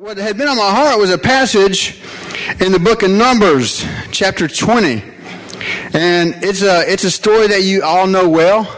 What had been on my heart was a passage in the book of Numbers, chapter 20. And it's a story that you all know well.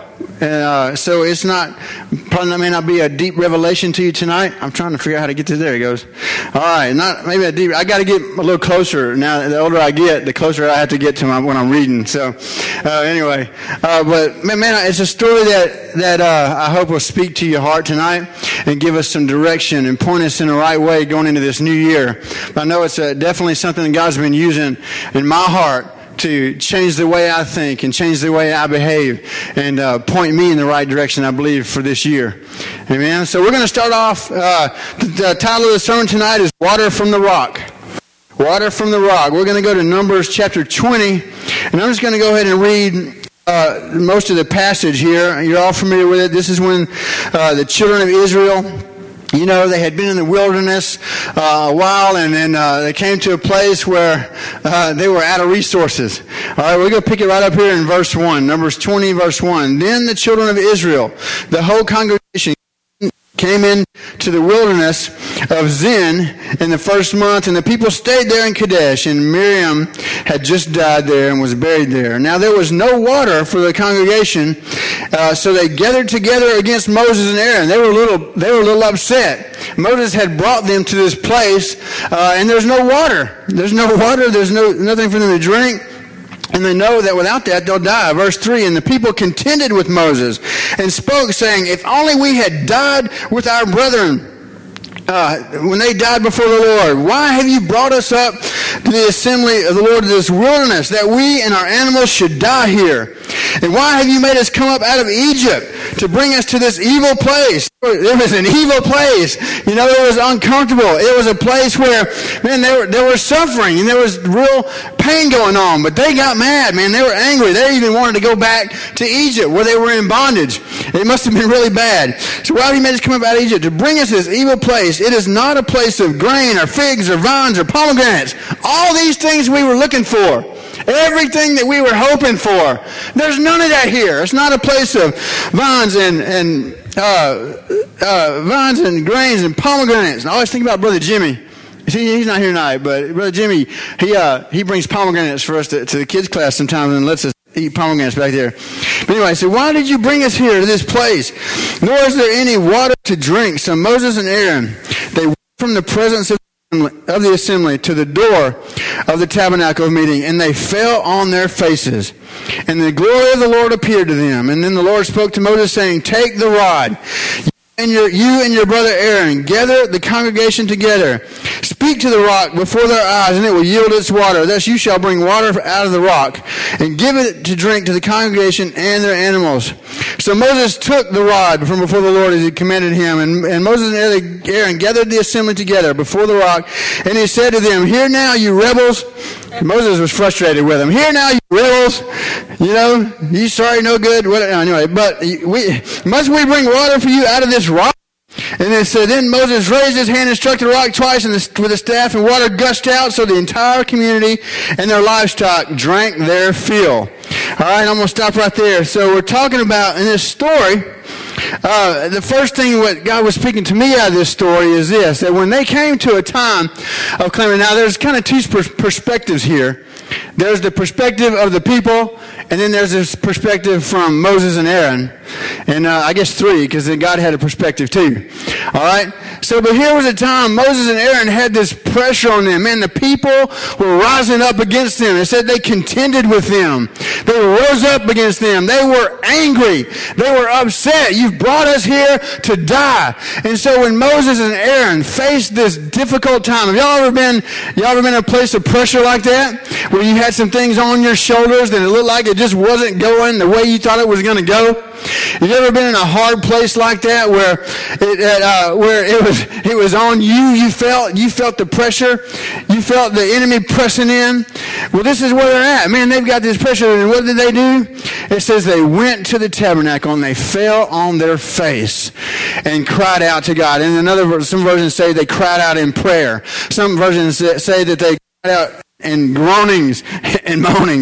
So it's probably may not be a deep revelation to you tonight. I'm trying to figure out how to get to there. It goes. All right, not maybe a deep. I got to get a little closer now. The older I get, the closer I have to get to when I'm reading. So anyway, but man, it's a story that I hope will speak to your heart tonight and give us some direction and point us in the right way going into this new year. But I know it's definitely something that God's been using in my heart to change the way I think and change the way I behave and point me in the right direction, I believe, for this year. Amen. So we're going to start off, the title of the sermon tonight is Water from the Rock. Water from the Rock. We're going to go to Numbers chapter 20, and I'm just going to go ahead and read most of the passage here. You're all familiar with it. This is when the children of Israel, you know, they had been in the wilderness a while, and then they came to a place where they were out of resources. All right, we're going to pick it right up here in verse 1, Numbers 20, verse 1. Then the children of Israel, the whole congregation, came in to the wilderness of Zin in the first month, and the people stayed there in Kadesh, and Miriam had just died there and was buried there. Now there was no water for the congregation, so they gathered together against Moses and Aaron. They were a little upset. Moses had brought them to this place, and there's no water. There's no water. There's nothing for them to drink. And they know that without that, they'll die. Verse 3, and the people contended with Moses and spoke, saying, if only we had died with our brethren when they died before the Lord. Why have you brought us up to the assembly of the Lord to this wilderness, that we and our animals should die here? And why have you made us come up out of Egypt to bring us to this evil place? It was an evil place. You know, it was uncomfortable. It was a place where, man, they were suffering and there was real pain going on. But they got mad, man. They were angry. They even wanted to go back to Egypt where they were in bondage. It must have been really bad. So why have you made us come up out of Egypt to bring us to this evil place? It is not a place of grain or figs or vines or pomegranates. All these things we were looking for. Everything that we were hoping for. There's none of that here. It's not a place of vines and grains and pomegranates. And I always think about Brother Jimmy. See, he's not here tonight, but Brother Jimmy, he brings pomegranates for us to the kids' class sometimes and lets us eat pomegranates back there. But anyway, so why did you bring us here to this place? Nor is there any water to drink. So Moses and Aaron, they went from the presence of the assembly to the door of the tabernacle of meeting, and they fell on their faces. And the glory of the Lord appeared to them. And then the Lord spoke to Moses, saying, take the rod, you and your brother Aaron, gather the congregation together. Speak to the rock before their eyes, and it will yield its water. Thus you shall bring water out of the rock, and give it to drink to the congregation and their animals. So Moses took the rod from before the Lord as he commanded him, and Moses and Aaron gathered the assembly together before the rock, and he said to them, hear now, you rebels. Moses was frustrated with them. Hear now, you rebels. You know, you sorry, no good. Anyway, but must we bring water for you out of this rock? And it said, then Moses raised his hand and struck the rock twice with a staff, and water gushed out, so the entire community and their livestock drank their fill. All right, I'm going to stop right there. So we're talking about, in this story, the first thing what God was speaking to me out of this story is this, that when they came to a time of claiming, now there's kind of two perspectives here. There's the perspective of the people, and then there's this perspective from Moses and Aaron. And I guess three, because then God had a perspective too. All right? So, but here was a time Moses and Aaron had this pressure on them. Man, the people were rising up against them. It said they contended with them. They rose up against them. They were angry. They were upset. You've brought us here to die. And so when Moses and Aaron faced this difficult time, have y'all ever been in a place of pressure like that? Where you had some things on your shoulders and it looked like it just wasn't going the way you thought it was going to go? Have you ever been in a hard place like that where it was on you? You felt the pressure. You felt the enemy pressing in. Well, this is where they're at. Man, they've got this pressure. And what did they do? It says they went to the tabernacle and they fell on their face and cried out to God. And some versions say they cried out in prayer. Some versions say that they cried out in groanings and moanings.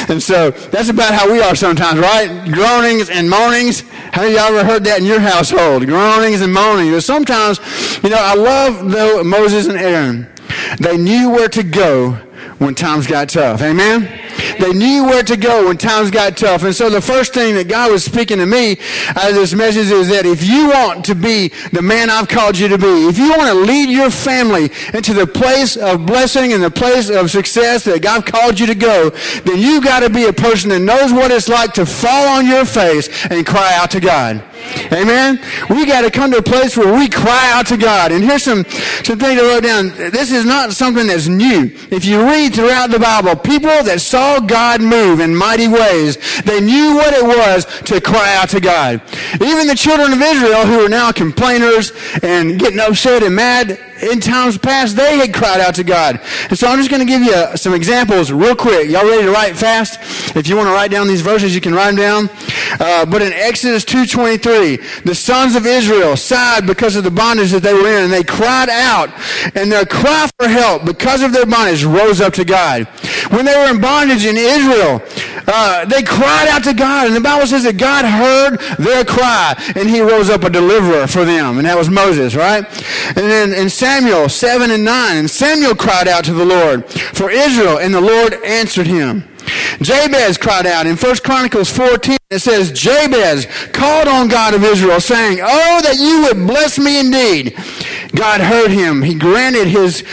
And so that's about how we are sometimes, right? Groanings and moanings. How many of y'all ever heard that in your household? Groanings and moanings. But sometimes, I love Moses and Aaron. They knew where to go when times got tough. Amen? They knew where to go when times got tough. And so the first thing that God was speaking to me out of this message is that if you want to be the man I've called you to be, if you want to lead your family into the place of blessing and the place of success that God called you to go, then you got to be a person that knows what it's like to fall on your face and cry out to God. Amen? We got to come to a place where we cry out to God. And here's some things I wrote down. This is not something that's new. If you read throughout the Bible, people that saw God move in mighty ways, they knew what it was to cry out to God. Even the children of Israel, who are now complainers and getting upset and mad, in times past, they had cried out to God. And so I'm just going to give you some examples real quick. Y'all ready to write fast? If you want to write down these verses, you can write them down. But in Exodus 2:23, the sons of Israel sighed because of the bondage that they were in, and they cried out, and their cry for help because of their bondage rose up to God. When they were in bondage in Israel, they cried out to God, and the Bible says that God heard their cry, and he rose up a deliverer for them, and that was Moses, right? And then in Samuel 7 and 9, and Samuel cried out to the Lord for Israel, and the Lord answered him. Jabez cried out. In 1 Chronicles 14, it says, Jabez called on God of Israel, saying, "Oh, that you would bless me indeed." God heard him. He granted his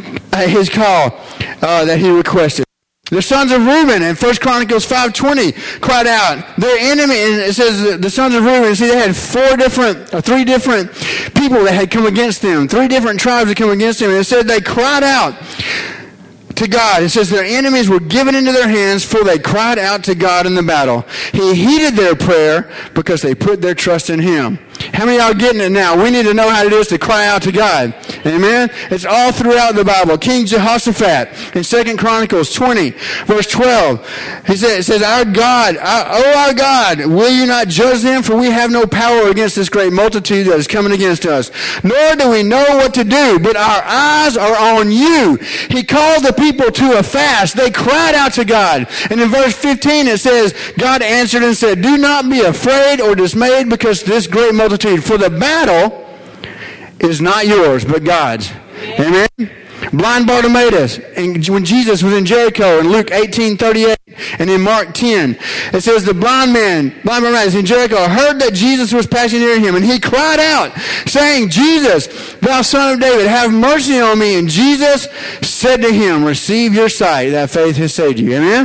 call that he requested. The sons of Reuben in 1 Chronicles 5:20 cried out. Their enemy, and it says the sons of Reuben, see, they had three different people that had come against them. 3 different tribes that come against them. And it said they cried out to God. It says their enemies were given into their hands, for they cried out to God in the battle. He heeded their prayer because they put their trust in him. How many of y'all are getting it now? We need to know how it is to cry out to God. Amen? It's all throughout the Bible. King Jehoshaphat in 2 Chronicles 20, verse 12, it says, Our God, our God, will you not judge them? For we have no power against this great multitude that is coming against us. Nor do we know what to do, but our eyes are on you. He called the people to a fast. They cried out to God. And in verse 15 it says, God answered and said, "Do not be afraid or dismayed because this great multitude, for the battle is not yours, but God's." Amen? Blind Bartimaeus, and when Jesus was in Jericho in Luke 18:38 and in Mark 10, it says the blind Bartimaeus in Jericho heard that Jesus was passing near him, and he cried out, saying, "Jesus, thou son of David, have mercy on me." And Jesus said to him, "Receive your sight, that faith has saved you." Amen?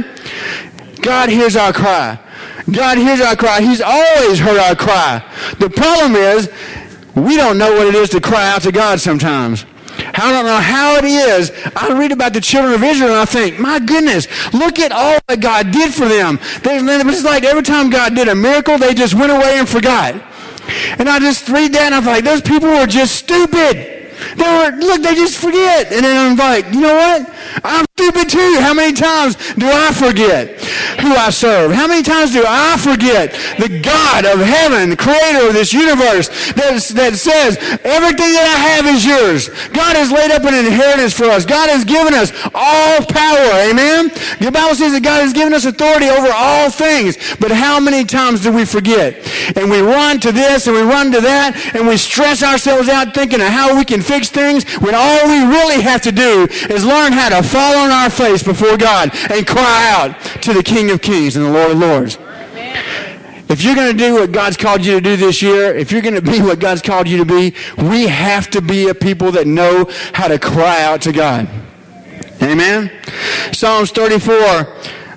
God hears our cry. God hears our cry. He's always heard our cry. The problem is, we don't know what it is to cry out to God sometimes. I don't know how it is. I read about the children of Israel and I think, my goodness, look at all that God did for them. It's like every time God did a miracle, they just went away and forgot. And I just read that and I'm like, those people were just stupid. They just forget. And then I'm like, you know what? I'm stupid too. How many times do I forget who I serve? How many times do I forget the God of heaven, the creator of this universe, that says, everything that I have is yours. God has laid up an inheritance for us. God has given us all power. Amen? The Bible says that God has given us authority over all things. But how many times do we forget? And we run to this and we run to that and we stress ourselves out thinking of how we can fix things when all we really have to do is learn how to fall on our face before God and cry out to the King of Kings and the Lord of Lords. If you're going to do what God's called you to do this year, if you're going to be what God's called you to be, we have to be a people that know how to cry out to God. Amen? Psalms 34.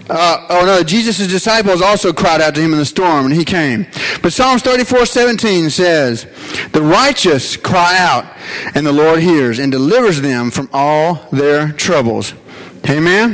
Jesus' disciples also cried out to him in the storm, and he came. But Psalms 34:17 says, "The righteous cry out, and the Lord hears and delivers them from all their troubles." Amen?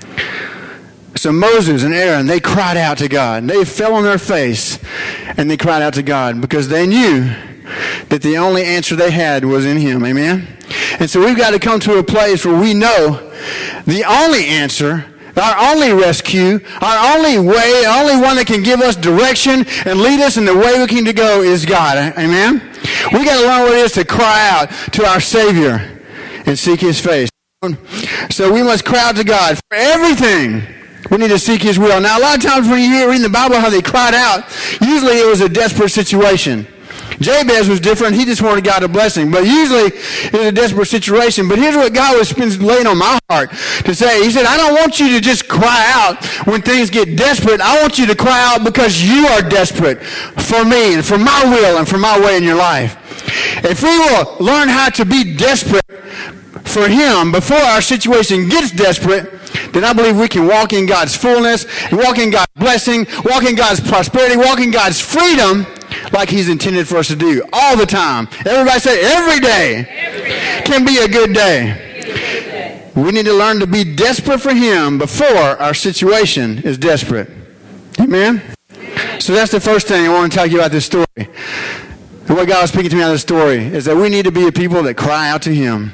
So Moses and Aaron, they cried out to God. They fell on their face, and they cried out to God because they knew that the only answer they had was in him. Amen? And so we've got to come to a place where we know the only answer, our only rescue, our only way, our only one that can give us direction and lead us in the way we can to go is God. Amen? We got to learn what it is to cry out to our Savior and seek his face. So we must cry out to God for everything We need to seek His will. Now, a lot of times when you hear reading the Bible how they cried out, usually it was a desperate situation. Jabez was different. He just wanted God to bless him. But usually it was a desperate situation. But here's what God was laying on my heart to say. He said, I don't want you to just cry out when things get desperate. I want you to cry out because you are desperate for me and for my will and for my way in your life. If we will learn how to be desperate for Him before our situation gets desperate, then I believe we can walk in God's fullness, walk in God's blessing, walk in God's prosperity, walk in God's freedom like He's intended for us to do all the time. Everybody say, every day can be a good day. We need to learn to be desperate for Him before our situation is desperate. Amen? So that's the first thing I want to tell you about this story. And what God was speaking to me out of this story is that we need to be a people that cry out to Him.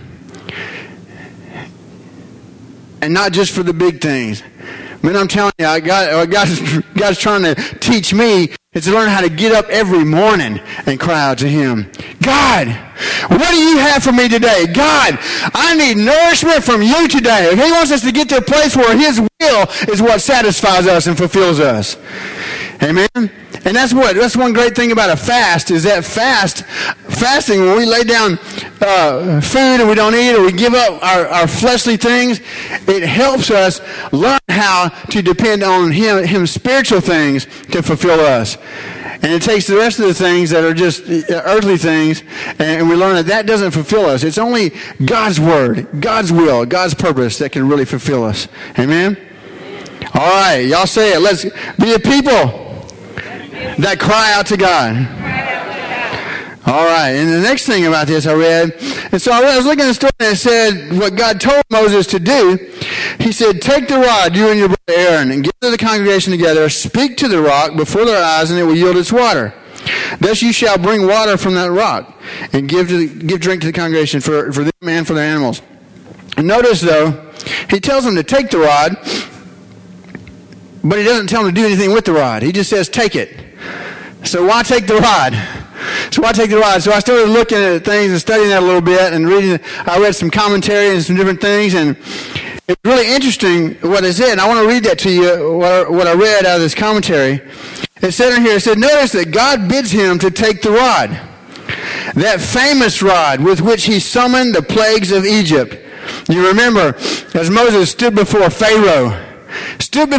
And not just for the big things. Man, I'm telling you, God's trying to teach me is to learn how to get up every morning and cry out to Him. God, what do you have for me today? God, I need nourishment from you today. He wants us to get to a place where His will is what satisfies us and fulfills us. Amen? And that's one great thing about a fast is that fasting, when we lay down food and we don't eat or we give up our fleshly things, it helps us learn how to depend on Him spiritual things to fulfill us. And it takes the rest of the things that are just earthly things, and we learn that doesn't fulfill us. It's only God's word, God's will, God's purpose that can really fulfill us. Amen? All right, y'all say it. Let's be a people that cry out to God. All right, and the next thing about this I read, and so I was looking at the story and it said what God told Moses to do. He said, take the rod, you and your brother Aaron, and gather the congregation together, speak to the rock before their eyes, and it will yield its water. Thus you shall bring water from that rock, and give drink to the congregation for them and for their animals. And notice, though, He tells them to take the rod, but He doesn't tell them to do anything with the rod. He just says, take it. So why take the rod? So I started looking at things and studying that a little bit and reading. I read some commentary and some different things, and it's really interesting what it said. And I want to read that to you, what I read out of this commentary. It said in here, it said, notice that God bids him to take the rod, that famous rod with which He summoned the plagues of Egypt. You remember, as Moses stood before Pharaoh, stared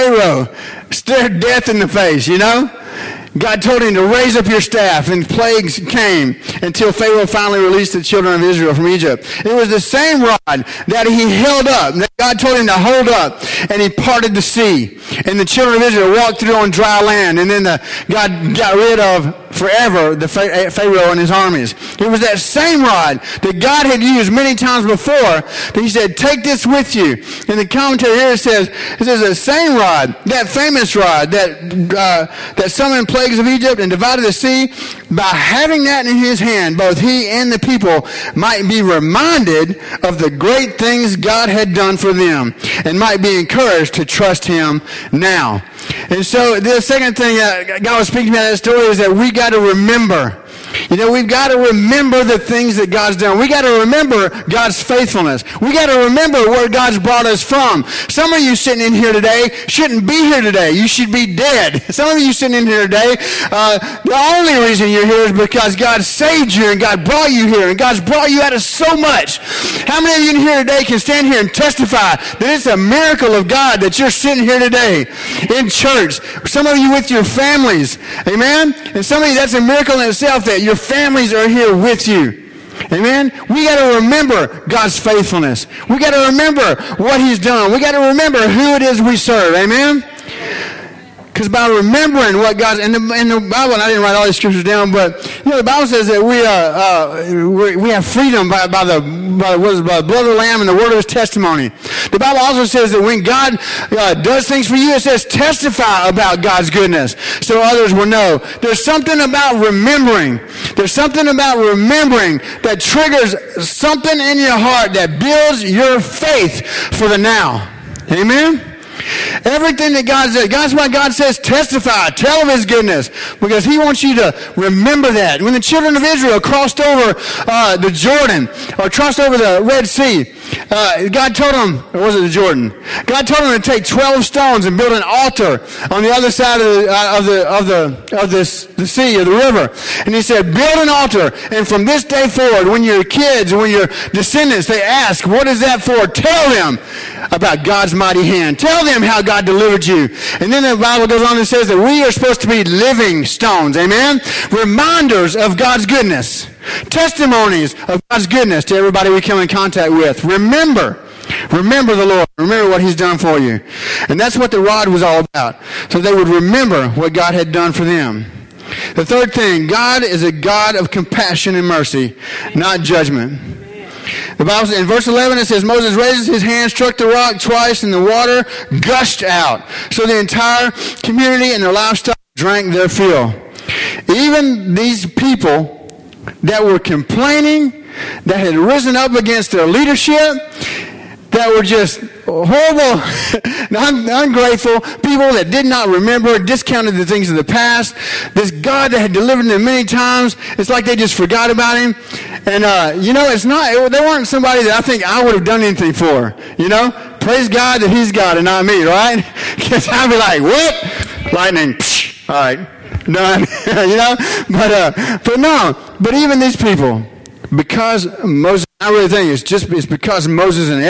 death in the face, you know? God told him to raise up your staff, and plagues came until Pharaoh finally released the children of Israel from Egypt. It was the same rod that he held up, that God told him to hold up, and He parted the sea. And the children of Israel walked through on dry land, and then God got rid of forever the Pharaoh and his armies. It was that same rod that God had used many times before that He said, take this with you. In the commentary here it says the same rod, that famous rod that summoned plagues of Egypt and divided the sea, by having that in His hand, both he and the people might be reminded of the great things God had done for them and might be encouraged to trust Him now. And so the second thing that God was speaking about in that story is that we got to remember. You know, we've got to remember the things that God's done. We got to remember God's faithfulness. We got to remember where God's brought us from. Some of you sitting in here today shouldn't be here today. You should be dead. Some of you sitting in here today, the only reason you're here is because God saved you and God brought you here and God's brought you out of so much. How many of you in here today can stand here and testify that it's a miracle of God that you're sitting here today in church? Some of you with your families. Amen? And some of you, that's a miracle in itself that your families are here with you. Amen? We got to remember God's faithfulness. We got to remember what He's done. We got to remember who it is we serve. Amen? Because by remembering what God, in the Bible, and I didn't write all these scriptures down, but you know the Bible says that we have freedom by the blood of the Lamb and the word of His testimony. The Bible also says that when God does things for you, it says testify about God's goodness so others will know. There's something about remembering. There's something about remembering that triggers something in your heart that builds your faith for the now. Amen? Everything that God says, that's why God says testify, tell of His goodness, because He wants you to remember that. When the children of Israel crossed over the Jordan, or crossed over the Red Sea, God told him, or was it the Jordan? God told him to take 12 stones and build an altar on the other side of the sea, or the river. And he said, build an altar. And from this day forward, when your kids, when your descendants, they ask, what is that for? Tell them about God's mighty hand. Tell them how God delivered you. And then the Bible goes on and says that we are supposed to be living stones. Amen? Reminders of God's goodness. Testimonies of God's goodness to everybody we come in contact with. Remember the Lord. Remember what he's done for you. And that's what the rod was all about. So they would remember what God had done for them. The third thing, God is a God of compassion and mercy, not judgment. The Bible says in verse 11, it says, Moses raised his hand, struck the rock twice, and the water gushed out. So the entire community and their livestock drank their fill. Even these people that were complaining, that had risen up against their leadership, that were just horrible, ungrateful, people that did not remember, discounted the things of the past. This God that had delivered them many times, it's like they just forgot about him. And, they weren't somebody that I think I would have done anything for, Praise God that he's God and not me, right? Because I'd be like, what? Lightning, psh, all right, done, But even these people, because Moses, I really think it's because Moses and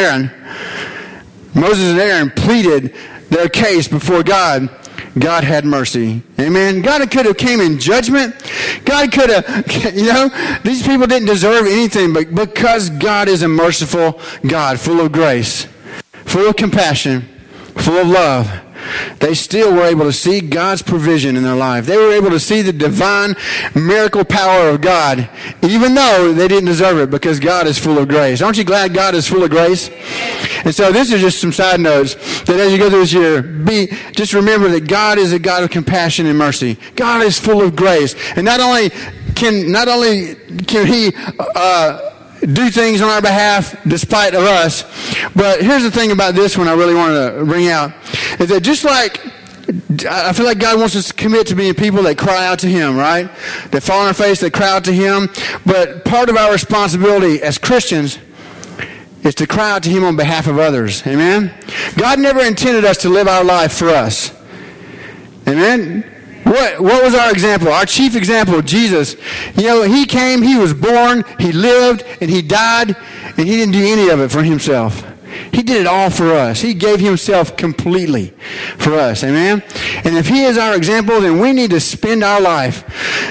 Aaron pleaded their case before God. God had mercy. Amen. God could have came in judgment. God could have, these people didn't deserve anything, but because God is a merciful God, full of grace, full of compassion, full of love, they still were able to see God's provision in their life. They were able to see the divine miracle power of God, even though they didn't deserve it, because God is full of grace. Aren't you glad God is full of grace? And so this is just some side notes that as you go through this year, just remember that God is a God of compassion and mercy. God is full of grace. And not only can he do things on our behalf despite of us, but here's the thing about this one I really wanted to bring out, is that just like I feel like God wants us to commit to being people that cry out to him, right? That fall on our face, that cry out to him. But part of our responsibility as Christians is to cry out to him on behalf of others. Amen? God never intended us to live our life for us. Amen? What was our example? Our chief example, Jesus. He came, he was born, he lived, and he died, and he didn't do any of it for himself. He did it all for us. He gave himself completely for us. Amen? And if he is our example, then we need to spend our life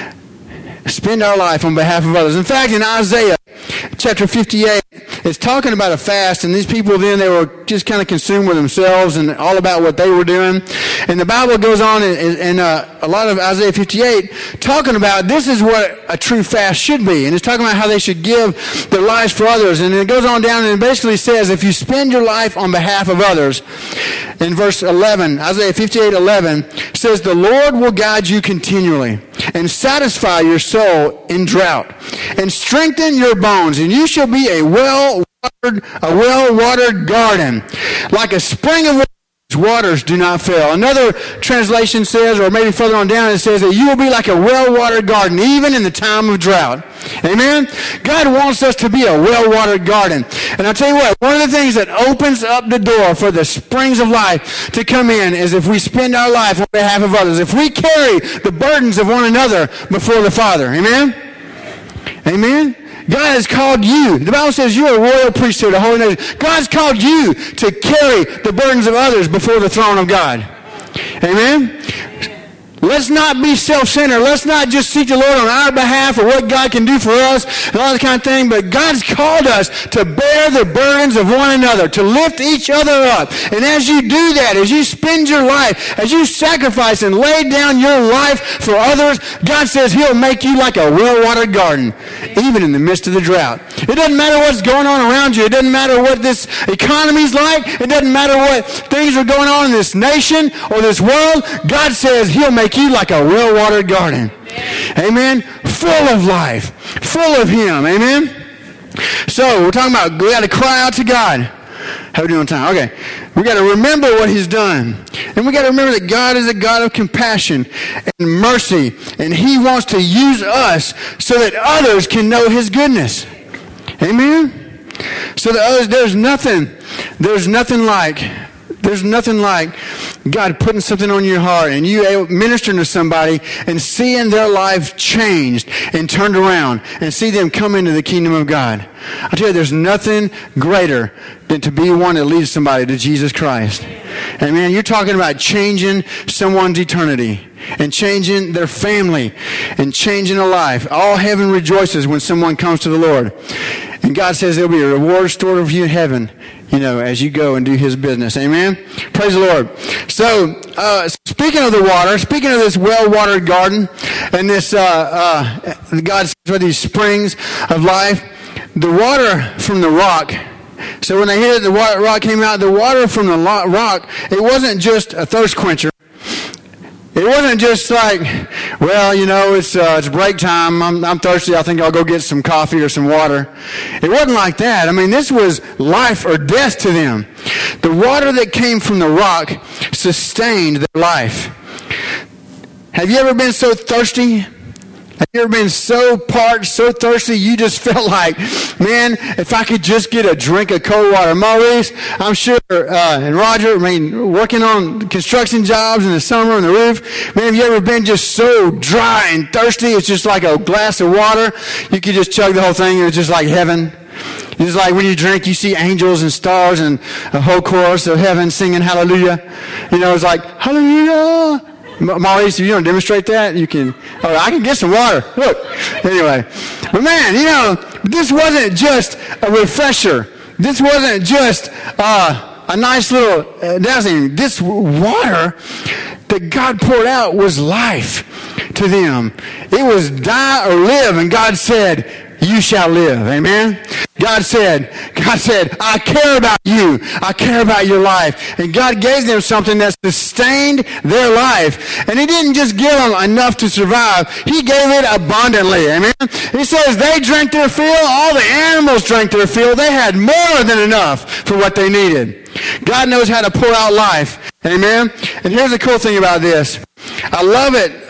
on behalf of others. In fact, in Isaiah chapter 58, it's talking about a fast, and these people then, they were just kind of consumed with themselves and all about what they were doing. And the Bible goes on in a lot of Isaiah 58 talking about this is what a true fast should be. And it's talking about how they should give their lives for others. And it goes on down and it basically says if you spend your life on behalf of others, in verse 11, Isaiah 58:11 says, the Lord will guide you continually and satisfy your soul in drought and strengthen your bones, and you shall be a well-watered garden, like a spring of water. Waters do not fail. Another translation says, or maybe further on down, it says that you will be like a well-watered garden, even in the time of drought. Amen? God wants us to be a well-watered garden. And I'll tell you what, one of the things that opens up the door for the springs of life to come in is if we spend our life on behalf of others. If we carry the burdens of one another before the Father. Amen? Amen? God has called you. The Bible says you're a royal priesthood, a holy nation. God's called you to carry the burdens of others before the throne of God. Amen? Let's not be self-centered. Let's not just seek the Lord on our behalf or what God can do for us and all that kind of thing. But God's called us to bear the burdens of one another, to lift each other up. And as you do that, as you spend your life, as you sacrifice and lay down your life for others, God says he'll make you like a well-watered garden, even in the midst of the drought. It doesn't matter what's going on around you. It doesn't matter what this economy's like. It doesn't matter what things are going on in this nation or this world. God says he'll make you like a well-watered garden. Amen. Full of life. Full of him. Amen. So we're talking about we got to cry out to God. How are we doing on time? Okay. We got to remember what he's done. And we got to remember that God is a God of compassion and mercy. And he wants to use us so that others can know his goodness. Amen. So there's nothing like God putting something on your heart and you ministering to somebody and seeing their life changed and turned around and see them come into the kingdom of God. I tell you, there's nothing greater than to be one that leads somebody to Jesus Christ. And man, you're talking about changing someone's eternity and changing their family and changing a life. All heaven rejoices when someone comes to the Lord. And God says there'll be a reward stored for you in heaven, as you go and do his business. Amen? Praise the Lord. So, speaking of the water, speaking of this well-watered garden and this, God says for these springs of life, the water from the rock. So when they hit it, the rock came out. The water from the rock, it wasn't just a thirst quencher. It wasn't just like, well, it's break time. I'm thirsty. I think I'll go get some coffee or some water. It wasn't like that. I mean, this was life or death to them. The water that came from the rock sustained their life. Have you ever been so thirsty? Have you ever been so parched, so thirsty, you just felt like, man, if I could just get a drink of cold water. Maurice, I'm sure, and Roger, working on construction jobs in the summer on the roof, man, have you ever been just so dry and thirsty, it's just like a glass of water, you could just chug the whole thing, and it's just like heaven. It's like when you drink, you see angels and stars and a whole chorus of heaven singing hallelujah. It's like, hallelujah. Maurice, if you don't demonstrate that, you can, I can get some water. Look. Anyway. But man, this wasn't just a refresher. This wasn't just a nice little dazzling. This water that God poured out was life to them. It was die or live, and God said, you shall live. Amen? God said, I care about you. I care about your life. And God gave them something that sustained their life. And he didn't just give them enough to survive. He gave it abundantly. Amen? He says they drank their fill. All the animals drank their fill. They had more than enough for what they needed. God knows how to pour out life. Amen? And here's the cool thing about this. I love it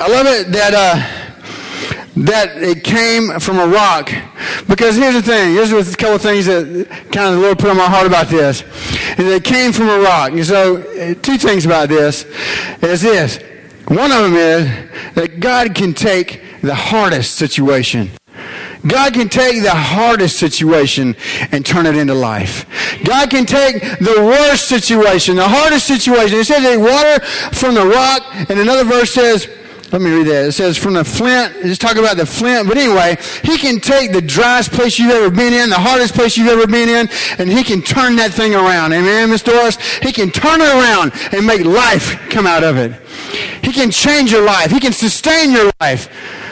that it came from a rock. Because here's the thing. Here's a couple of things that kind of the Lord put on my heart about this. And it came from a rock. And so, two things about this is this. One of them is that God can take the hardest situation. God can take the hardest situation and turn it into life. God can take the worst situation, the hardest situation. It says that water from the rock, and another verse says, let me read that. It says from the flint, just talk about the flint. But anyway, he can take the driest place you've ever been in, the hardest place you've ever been in, and he can turn that thing around. Amen, Miss Doris? He can turn it around and make life come out of it. He can change your life. He can sustain your life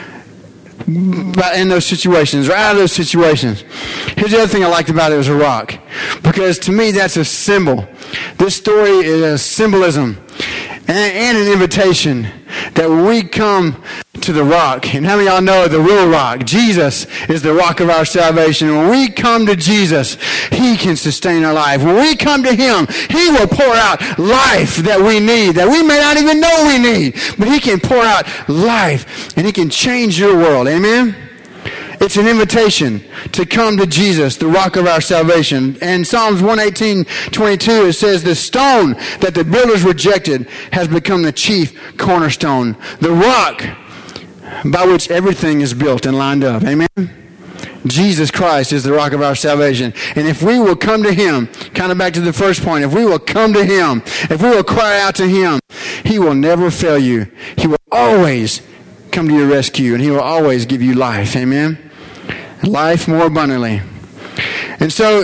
in those situations or out of those situations. Here's the other thing I liked about it was a rock. Because to me, that's a symbol. This story is a symbolism and an invitation that we come to the rock. And how many of y'all know the real rock? Jesus is the rock of our salvation. When we come to Jesus, he can sustain our life. When we come to him, he will pour out life that we need, that we may not even know we need. But he can pour out life, and he can change your world. Amen? It's an invitation to come to Jesus, the rock of our salvation. And Psalms 118:22, it says, the stone that the builders rejected has become the chief cornerstone, the rock by which everything is built and lined up. Amen? Jesus Christ is the rock of our salvation. And if we will come to him, kind of back to the first point, if we will come to him, if we will cry out to him, he will never fail you. He will always come to your rescue, and he will always give you life. Amen? Life more abundantly. And so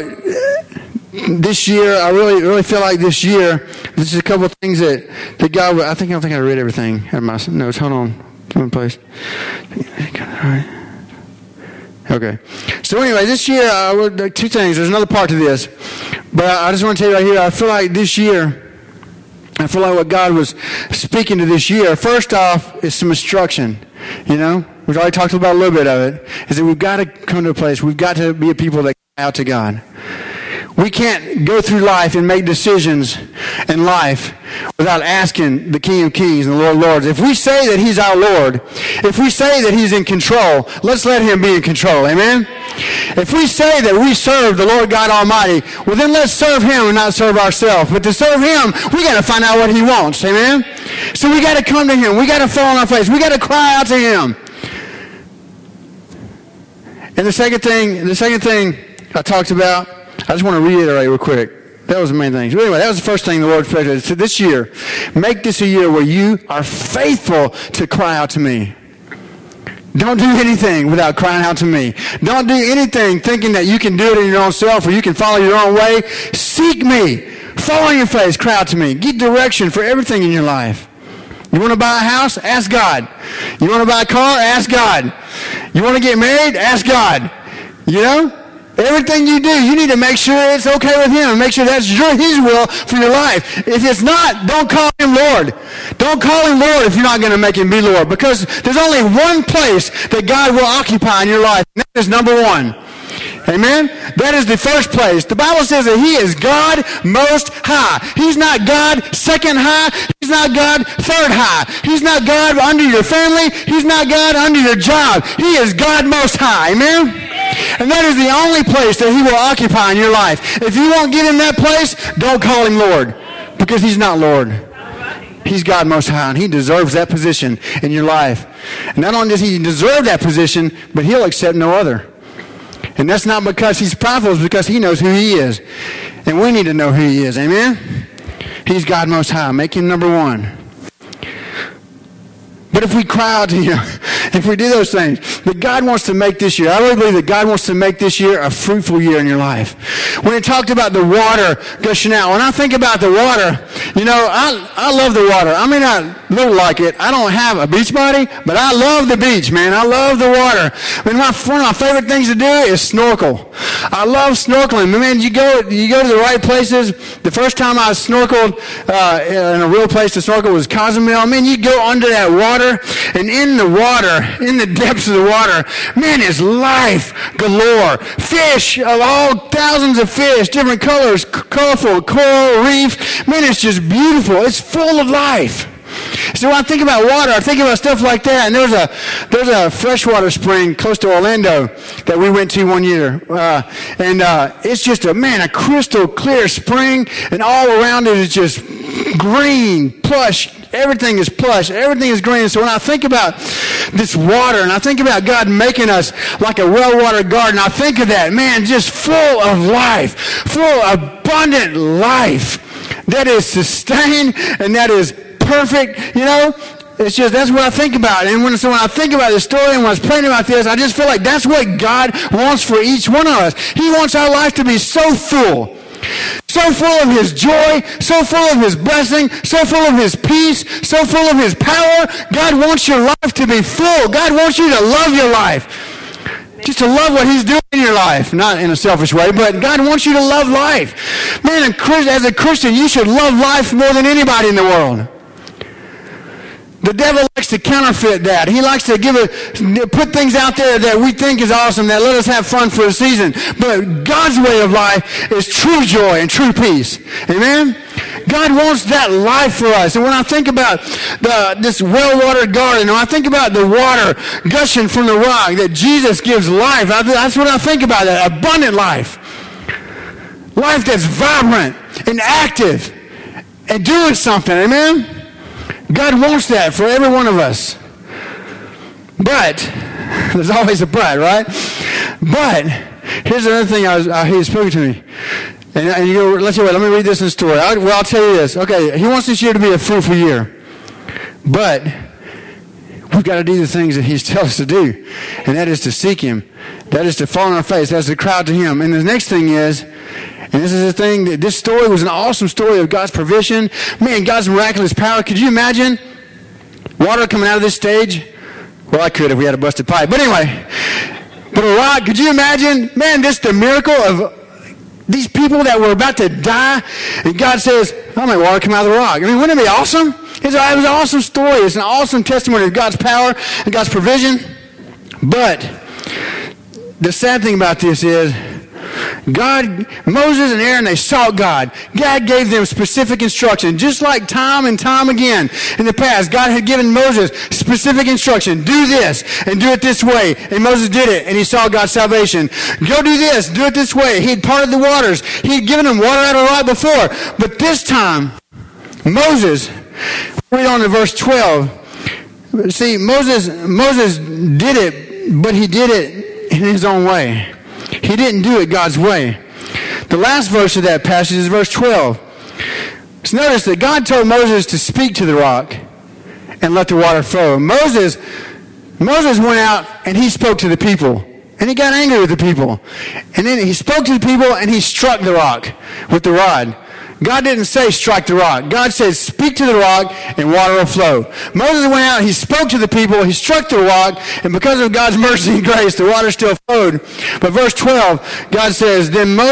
this year, I really feel like this year, this is a couple of things that God, I don't think I read everything in my notes. Hold on. One place. Okay. So anyway, this year, two things. There's another part to this. But I just want to tell you right here, I feel like this year, I feel like what God was speaking to this year, first off, is some instruction. We've already talked about a little bit of it, is that we've got to come to a place, we've got to be a people that cry out to God. We can't go through life and make decisions in life without asking the King of Kings and the Lord of Lords. If we say that he's our Lord, if we say that he's in control, let's let him be in control. Amen? If we say that we serve the Lord God Almighty, well then let's serve him and not serve ourselves. But to serve him, we got to find out what he wants. Amen? So we got to come to him. We got to fall on our face. We got to cry out to him. And the second thing I talked about, I just want to reiterate real quick. That was the main thing. So anyway, that was the first thing the Lord said. So this year, make this a year where you are faithful to cry out to me. Don't do anything without crying out to me. Don't do anything thinking that you can do it in your own self or you can follow your own way. Seek me. Fall on your face. Cry out to me. Get direction for everything in your life. You want to buy a house? Ask God. You want to buy a car? Ask God. You want to get married? Ask God. You know? Everything you do, you need to make sure it's okay with him. Make sure that's his will for your life. If it's not, don't call him Lord. Don't call him Lord if you're not going to make him be Lord. Because there's only one place that God will occupy in your life, and that is number one. Amen? That is the first place. The Bible says that he is God most high. He's not God second high. He's not God third high. He's not God under your family. He's not God under your job. He is God most high. Amen? And that is the only place that he will occupy in your life. If you won't get in that place, don't call him Lord. Because he's not Lord. He's God most high, and he deserves that position in your life. And not only does he deserve that position, but he'll accept no other. And that's not because he's prideful, it's because he knows who he is. And we need to know who he is. Amen? He's God most high. Make him number one. But if we cry out to him, if we do those things, that God wants to make this year, I really believe that God wants to make this year a fruitful year in your life. When he talked about the water gushing out, when I think about the water, you know, I love the water. I may not look like it. I don't have a beach body, but I love the beach, man. I love the water. I mean, one of my favorite things to do is snorkel. I love snorkeling. Man, you go to the right places. The first time I snorkeled in a real place to snorkel was Cozumel. Man, you go under that water, and in the water, in the depths of the water, man, it's life galore. Fish, of all thousands of fish, different colors, colorful, coral reef. Man, it's just beautiful. It's full of life. So when I think about water, I think about stuff like that. And there's a freshwater spring close to Orlando that we went to one year. It's just a crystal clear spring, and all around it is just green, plush. Everything is plush. Everything is green. So when I think about this water, and I think about God making us like a well-watered garden, I think of that, man, just full of life, full of abundant life that is sustained and that is perfect, you know. It's just, that's what I think about. And when I think about this story and when I was praying about this, I just feel like that's what God wants for each one of us. He wants our life to be so full. So full of his joy, so full of his blessing, so full of his peace, so full of his power. God wants your life to be full. God wants you to love your life. Just to love what he's doing in your life. Not in a selfish way, but God wants you to love life. Man, as a Christian, you should love life more than anybody in the world. The devil likes to counterfeit that. He likes to put things out there that we think is awesome, that let us have fun for a season. But God's way of life is true joy and true peace. Amen? God wants that life for us. And when I think about this well-watered garden, when I think about the water gushing from the rock, that Jesus gives life, that's what I think about, that abundant life. Life that's vibrant and active and doing something. Amen? God wants that for every one of us. But, there's always a but, right? But, here's another thing he was speaking to me. And you go, let me read this in the story. I'll tell you this. Okay, he wants this year to be a fruitful year. But, we've got to do the things that he's telling us to do. And that is to seek him. That is to fall on our face. That is to cry out to him. And the next thing is, and this is the thing, that this story was an awesome story of God's provision. Man, God's miraculous power. Could you imagine water coming out of this stage? Well, I could if we had a busted pipe. But anyway, but a rock, could you imagine? Man, this the miracle of these people that were about to die. And God says, I'll make water come out of the rock. I mean, wouldn't it be awesome? It was an awesome story. It's an awesome testimony of God's power and God's provision. But the sad thing about this is, Moses and Aaron, they sought God. God gave them specific instruction. Just like time and time again in the past, God had given Moses specific instruction. Do this and do it this way. And Moses did it and he saw God's salvation. Go do this, do it this way. He had parted the waters. He had given them water out of the rock before. But this time, Moses, read on to verse 12. See, Moses did it, but he did it in his own way. He didn't do it God's way. The last verse of that passage is verse 12. So notice that God told Moses to speak to the rock and let the water flow. Moses went out and he spoke to the people. And he got angry with the people. And then he spoke to the people and he struck the rock with the rod. God didn't say strike the rock. God said speak to the rock and water will flow. Moses went out, he spoke to the people, he struck the rock, and because of God's mercy and grace, the water still flowed. But verse 12, God says,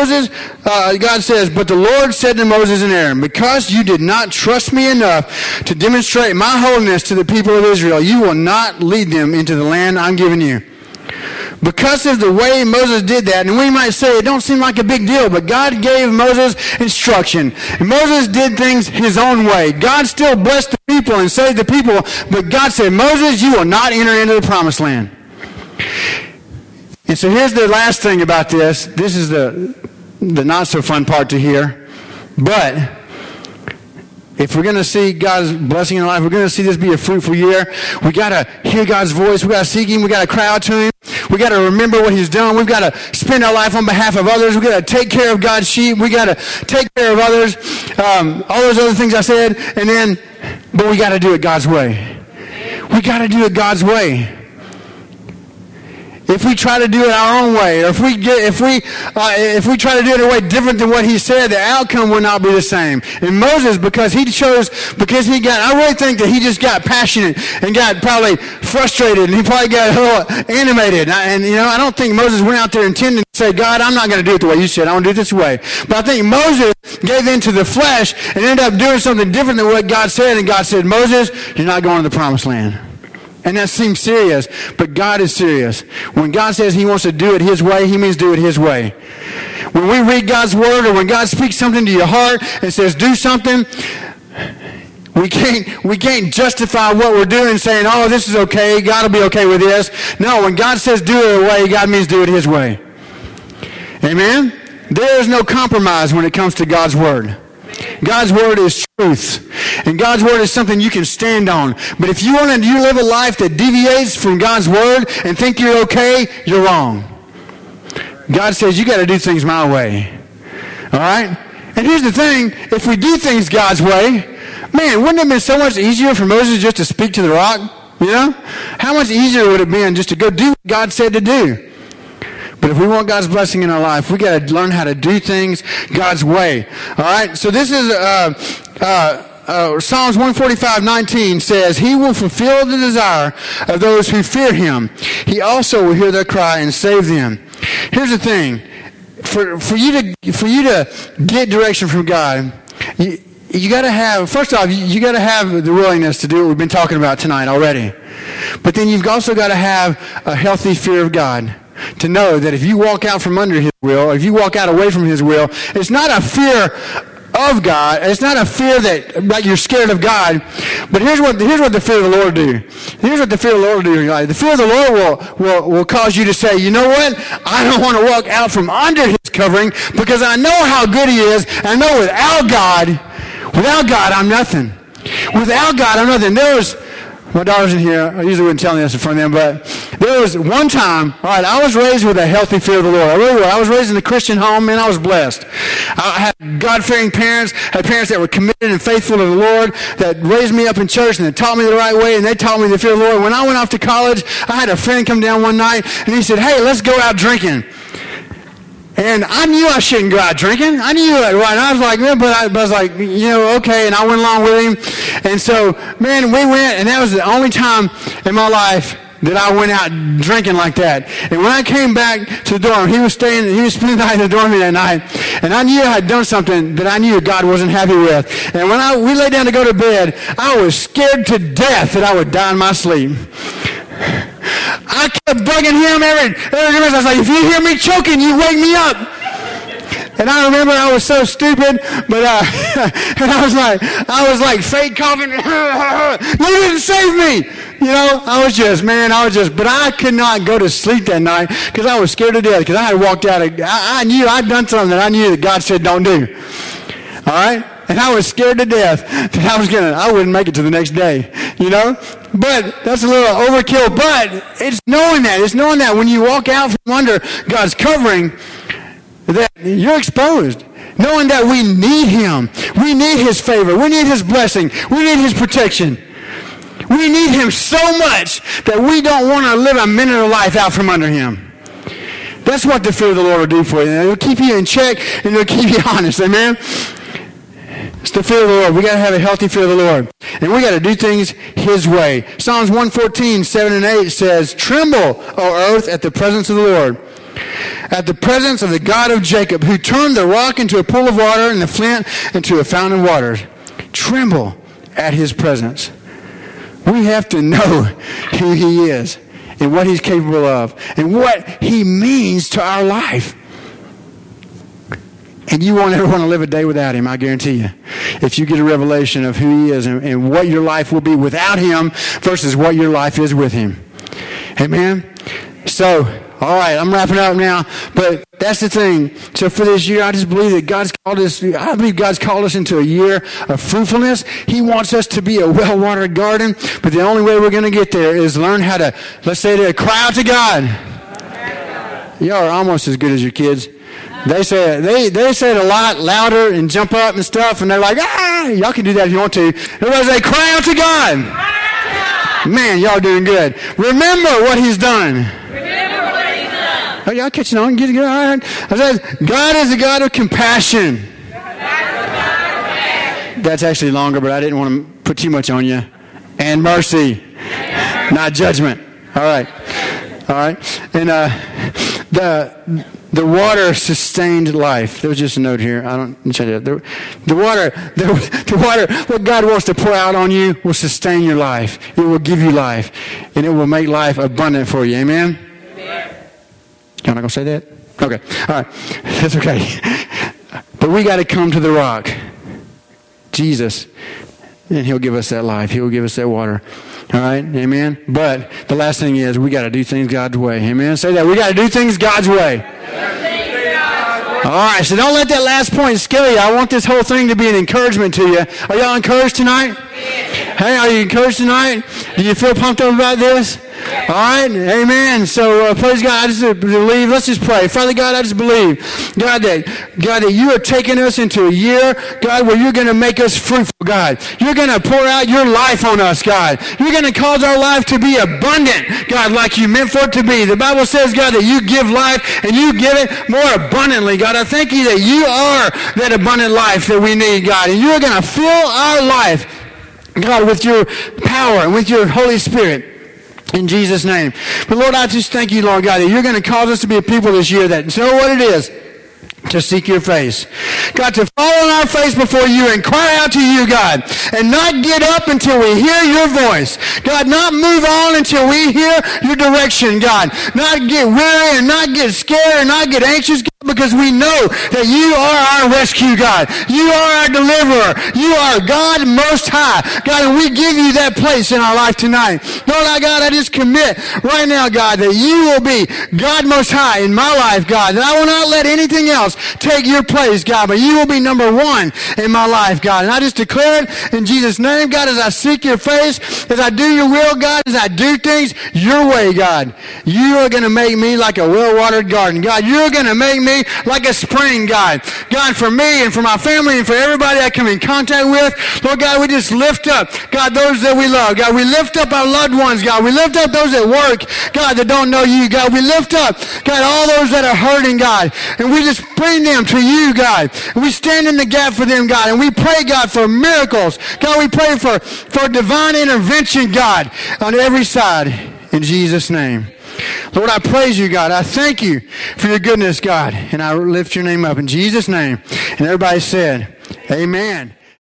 God says, but the Lord said to Moses and Aaron, because you did not trust me enough to demonstrate my holiness to the people of Israel, you will not lead them into the land I'm giving you. Because of the way Moses did that, and we might say it don't seem like a big deal, but God gave Moses instruction. And Moses did things his own way. God still blessed the people and saved the people, but God said, Moses, you will not enter into the promised land. And so here's the last thing about this. This is the not so fun part to hear. But if we're going to see God's blessing in our life, we're going to see this be a fruitful year, we got to hear God's voice. We got to seek Him. We got to cry out to Him. We got to remember what He's done. We've got to spend our life on behalf of others. We got to take care of God's sheep. We got to take care of others. All those other things I said. But we got to do it God's way. We got to do it God's way. If we try to do it our own way, or if we try to do it a way different than what He said, the outcome will not be the same. And Moses, I really think that he just got passionate and got probably frustrated, and he probably got a little animated. I don't think Moses went out there intending to say, God, I'm not going to do it the way you said. I want to do it this way. But I think Moses gave in to the flesh and ended up doing something different than what God said. And God said, Moses, you're not going to the promised land. And that seems serious, but God is serious. When God says He wants to do it His way, He means do it His way. When we read God's Word, or when God speaks something to your heart and says do something, we can't justify what we're doing saying, oh, this is okay, God will be okay with this. No, when God says do it a way, God means do it His way. Amen? There is no compromise when it comes to God's Word. God's Word is truth. And God's Word is something you can stand on. But if you live a life that deviates from God's Word and think you're okay, you're wrong. God says you got to do things my way. All right? And here's the thing. If we do things God's way, man, wouldn't it have been so much easier for Moses just to speak to the rock? You know? How much easier would it have been just to go do what God said to do? But if we want God's blessing in our life, we got to learn how to do things God's way. All right? So this is Psalms 145:19 says, He will fulfill the desire of those who fear Him. He also will hear their cry and save them. Here's the thing. For you to get direction from God, you got to have, first off, you got to have the willingness to do what we've been talking about tonight already. But then you've also got to have a healthy fear of God. To know that if you walk out from under His will, or if you walk out away from His will, it's not a fear of God. It's not a fear that you're scared of God. But here's what the fear of the Lord do. Here's what the fear of the Lord do in your life. The fear of the Lord will cause you to say, you know what? I don't want to walk out from under His covering because I know how good He is. I know without God, I'm nothing. Without God, I'm nothing. My daughter's in here. I usually wouldn't tell this in front of them, but there was one time, all right, I was raised with a healthy fear of the Lord. I really was. I was raised in a Christian home, and I was blessed. I had God-fearing parents, had parents that were committed and faithful to the Lord, that raised me up in church and that taught me the right way, and they taught me the fear of the Lord. When I went off to college, I had a friend come down one night, and he said, hey, let's go out drinking. And I knew I shouldn't go out drinking. I knew it, right? And I was like, but I was like, okay. And I went along with him. And so, man, we went, and that was the only time in my life that I went out drinking like that. And when I came back to the dorm, he was spending the night in the dorm that night. And I knew I had done something that I knew God wasn't happy with. And when we lay down to go to bed, I was scared to death that I would die in my sleep. I kept bugging him every minute. I was like, if you hear me choking, you wake me up. And I remember I was so stupid, but and I was like fake coughing. You didn't save me. You know, but I could not go to sleep that night because I was scared to death because I had walked out. I knew I'd done something that I knew that God said don't do. All right? And I was scared to death that I wouldn't make it to the next day, you know? But that's a little overkill. But it's knowing that when you walk out from under God's covering, that you're exposed. Knowing that we need Him. We need His favor. We need His blessing. We need His protection. We need Him so much that we don't want to live a minute of life out from under Him. That's what the fear of the Lord will do for you. It'll keep you in check and it'll keep you honest. Amen? It's the fear of the Lord. We got to have a healthy fear of the Lord. And we got to do things His way. Psalms 114, 7 and 8 says, "Tremble, O earth, at the presence of the Lord, at the presence of the God of Jacob, who turned the rock into a pool of water and the flint into a fountain of waters." Tremble at His presence. We have to know who He is and what He's capable of and what He means to our life. And you won't ever want to live a day without Him, I guarantee you. If you get a revelation of who He is and what your life will be without Him versus what your life is with Him. Amen? So, all right, I'm wrapping up now, but that's the thing. So for this year, I just believe that God's called us into a year of fruitfulness. He wants us to be a well-watered garden, but the only way we're going to get there is learn how to, let's say, to cry out to God. Y'all are almost as good as your kids. They say it a lot louder and jump up and stuff, and they're like, ah! Y'all can do that if you want to. Everybody say, cry out to God. Man, y'all are doing good. Remember what He's done. Oh, y'all catching on? Get all right. I said, God is a God of compassion. That's actually longer, but I didn't want to put too much on you. And mercy, not judgment. All right. And the water sustained life. There was just a note here. I don't check it out. The water, what God wants to pour out on you will sustain your life. It will give you life, and it will make life abundant for you. Amen. Y'all not going to say that? Okay. All right. That's okay. But we got to come to the rock. Jesus. And He'll give us that life. He'll give us that water. All right? Amen? But the last thing is we got to do things God's way. Amen? Say that. We got to do things God's way. All right. So don't let that last point scare you. I want this whole thing to be an encouragement to you. Are y'all encouraged tonight? Hey, are you encouraged tonight? Do you feel pumped up about this? All right, amen. So praise God. I just believe. Let's just pray. Father God, I just believe, God, that you are taking us into a year, God, where you're going to make us fruitful, God. You're going to pour out your life on us, God. You're going to cause our life to be abundant, God, like you meant for it to be. The Bible says, God, that you give life and you give it more abundantly, God. I thank you that you are that abundant life that we need, God, and you're going to fill our life, God, with your power and with your Holy Spirit. In Jesus' name. But Lord, I just thank you, Lord God, that you're going to cause us to be a people this year that know what it is to seek your face. God, to fall on our face before you and cry out to you, God, and not get up until we hear your voice. God, not move on until we hear your direction, God. Not get weary and not get scared and not get anxious, God, because we know that you are our rescue, God. You are our deliverer. You are God Most High. God, and we give you that place in our life tonight. Lord, God, I just commit right now, God, that you will be God Most High in my life, God, that I will not let anything else take your place, God, but you will be number one in my life, God. And I just declare it in Jesus' name, God, as I seek your face, as I do your will, God, as I do things your way, God. You are going to make me like a well-watered garden, God. You're going to make me like a spring, God. God, for me and for my family and for everybody I come in contact with, Lord God, we just lift up, God, those that we love. God, we lift up our loved ones, God. We lift up those at work, God, that don't know you, God. We lift up, God, all those that are hurting, God. And we just bring them to you, God. And we stand in the gap for them, God. And we pray, God, for miracles. God, we pray for divine intervention, God, on every side. In Jesus' name. Lord, I praise you, God. I thank you for your goodness, God. And I lift your name up in Jesus' name. And everybody said, amen.